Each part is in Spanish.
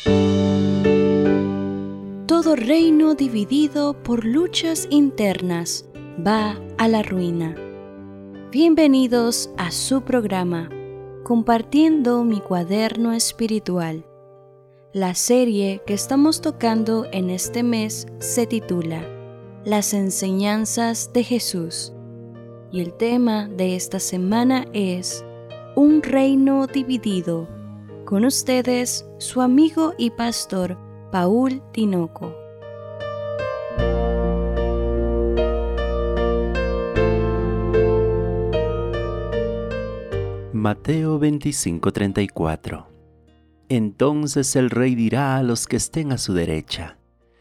Todo reino dividido por luchas internas va a la ruina. Bienvenidos a su programa, Compartiendo mi cuaderno espiritual. La serie que estamos tocando en este mes se titula Las enseñanzas de Jesús. Y el tema de esta semana es Un reino dividido. Con ustedes, su amigo y pastor, Paul Tinoco. Mateo 25:34. Entonces el rey dirá a los que estén a su derecha: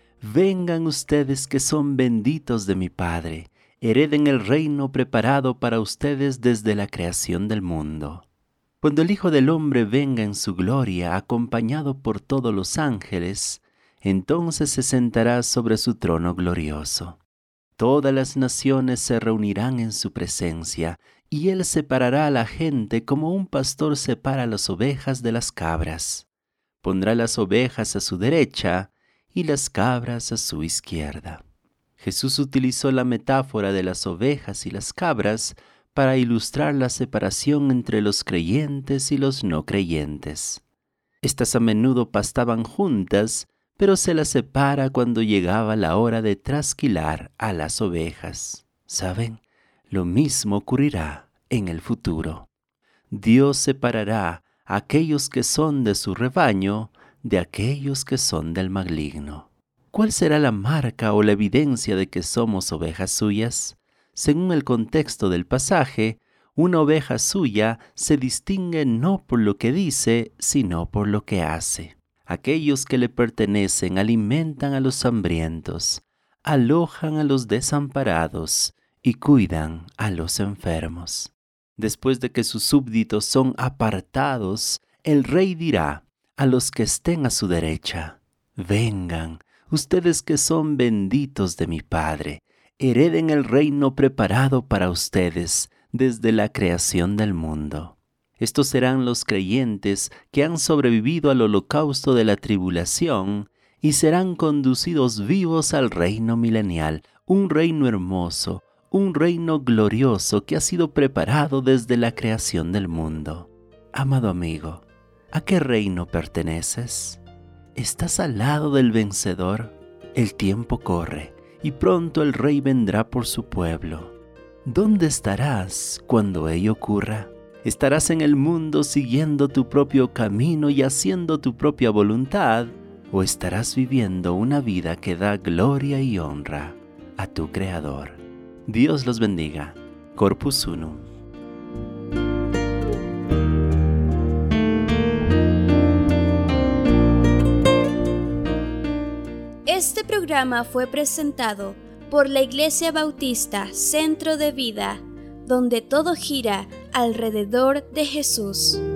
Vengan ustedes que son benditos de mi Padre, hereden el reino preparado para ustedes desde la creación del mundo. Cuando el Hijo del Hombre venga en su gloria, acompañado por todos los ángeles, entonces se sentará sobre su trono glorioso. Todas las naciones se reunirán en su presencia, y él separará a la gente como un pastor separa las ovejas de las cabras. Pondrá las ovejas a su derecha y las cabras a su izquierda. Jesús utilizó la metáfora de las ovejas y las cabras para ilustrar la separación entre los creyentes y los no creyentes. Estas a menudo pastaban juntas, pero se las separa cuando llegaba la hora de trasquilar a las ovejas. ¿Saben? Lo mismo ocurrirá en el futuro. Dios separará a aquellos que son de su rebaño de aquellos que son del maligno. ¿Cuál será la marca o la evidencia de que somos ovejas suyas? Según el contexto del pasaje, una oveja suya se distingue no por lo que dice, sino por lo que hace. Aquellos que le pertenecen alimentan a los hambrientos, alojan a los desamparados y cuidan a los enfermos. Después de que sus súbditos son apartados, el rey dirá a los que estén a su derecha: Vengan, ustedes que son benditos de mi Padre, hereden el reino preparado para ustedes desde la creación del mundo. Estos serán los creyentes que han sobrevivido al holocausto de la tribulación y serán conducidos vivos al reino milenial, un reino hermoso, un reino glorioso que ha sido preparado desde la creación del mundo. Amado amigo, ¿a qué reino perteneces? ¿Estás al lado del vencedor? El tiempo corre y pronto el rey vendrá por su pueblo. ¿Dónde estarás cuando ello ocurra? ¿Estarás en el mundo siguiendo tu propio camino y haciendo tu propia voluntad? ¿O estarás viviendo una vida que da gloria y honra a tu Creador? Dios los bendiga. Corpus Unum. Este programa fue presentado por la Iglesia Bautista Centro de Vida, donde todo gira alrededor de Jesús.